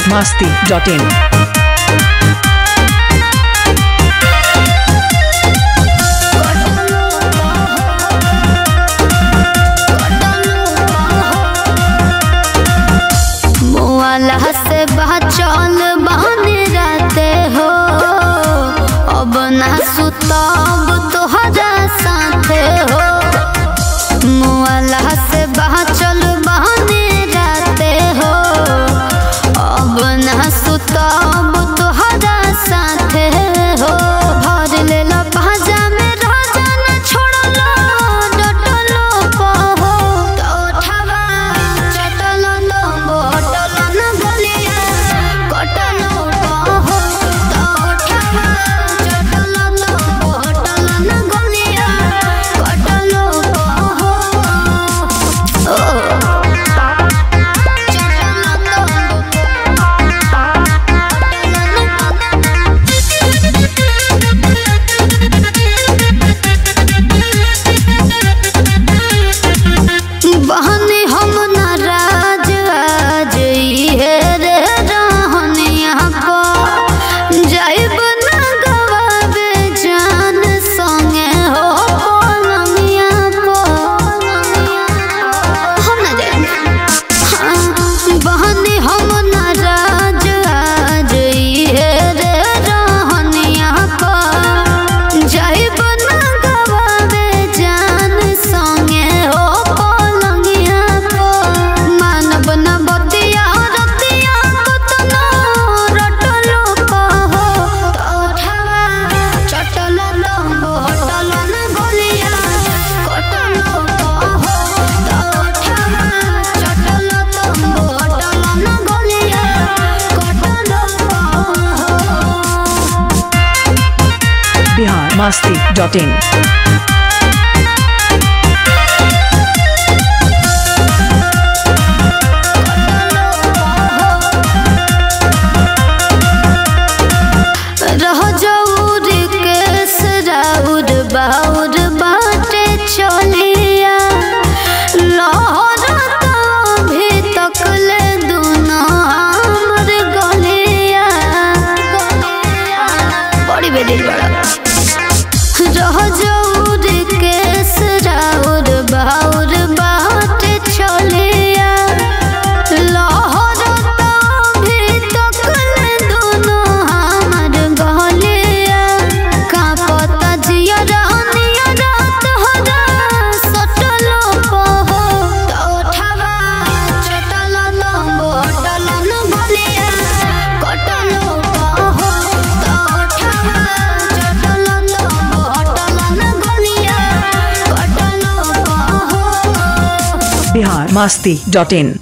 biharmasti.in से बचल बहने रहते हो अब ना सुतब तोहरा साथे हो मुआला से बचल बहने रहते हो अब ना सुतब तोहरा साथे हो भर लेला बाजा में राजा न छोड़लो डटलो पहो तो उठावा चटलो न बोटलो न बोलिया कटलो पहो तो उठावा चटलो न बोटलो न बोलिया कटलो पहो बहनी हम नाराज आज ये रे रहनिया को जाइब ना गवाबे जान संगे हो पलंगिया को हम ना जाए बहनी हम नाराज आज ये रे रहनिया को जाइब ना गवाबे जान संगे हो मानव न बतिया रतिया कतनो रटलो कहो तो उठावा चटलो न बोटलो न गोलिया कटलो कहो तो उठावा चटलो न बोटलो न गोलिया कटलो कहो biharmasti.in रह जऊर केस राउर बाउर बाटे चलिया लहरा तो भी तकले दुनो हमर गलिया बड़ी बेदिल बड़ा रह जऊर केस राउर बाउर बाटे चलिया लहरा तो भी तकले दुनो हमर गलिया का पता जिया रहनिया रात हरा सटलो पहो तो उठावा चटलो न बोटलो न गलिया कटलो पहो तो उठावा चटलो न बोटलो न गलिया कटलो पहो biharmasti.in